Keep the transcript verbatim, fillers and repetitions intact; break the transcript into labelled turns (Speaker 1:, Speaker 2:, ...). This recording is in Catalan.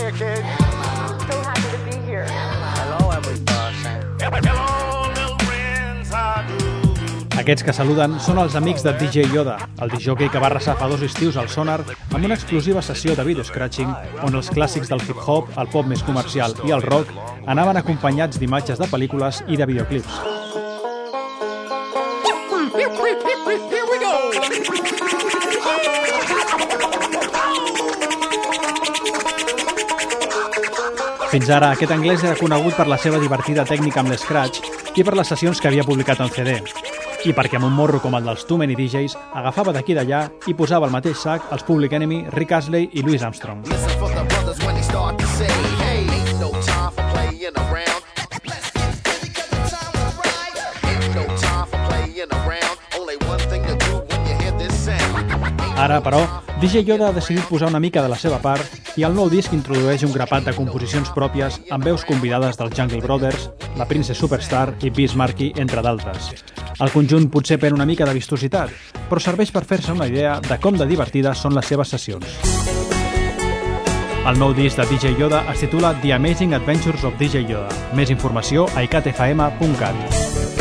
Speaker 1: Hiya, kids.
Speaker 2: So happy to be here.
Speaker 1: Hello, everybody. Hello, little friends, how do?
Speaker 3: Aquests que saluden són els amics de D J Yoda, el discjòquei que va arrasar fa dos estius al Sonar amb una exclusiva sessió de video scratching on els clàssics del hip-hop, el pop més comercial i el rock anaven acompanyats d'imatges de pel·lícules i de videoclips.
Speaker 1: Here we go.
Speaker 3: Fins ara, aquest anglès era conegut per la seva divertida tècnica amb l'Scratch i per les sessions que havia publicat en C D. I perquè amb un morro com el dels Too Many D Js agafava d'aquí d'allà i posava al mateix sac els Public Enemy, Rick Astley i Louis Armstrong. Ara, però, D J Yoda ha decidit posar una mica de la seva part i el nou disc introdueix un grapat de composicions pròpies amb veus convidades dels Jungle Brothers, la Princess Superstar i Biz Markie, entre d'altres. El conjunt potser perd una mica de vistositat, però serveix per fer-se una idea de com de divertides són les seves sessions. El nou disc de D J Yoda es titula The Amazing Adventures of D J Yoda. Més informació a i cat f m punt cat.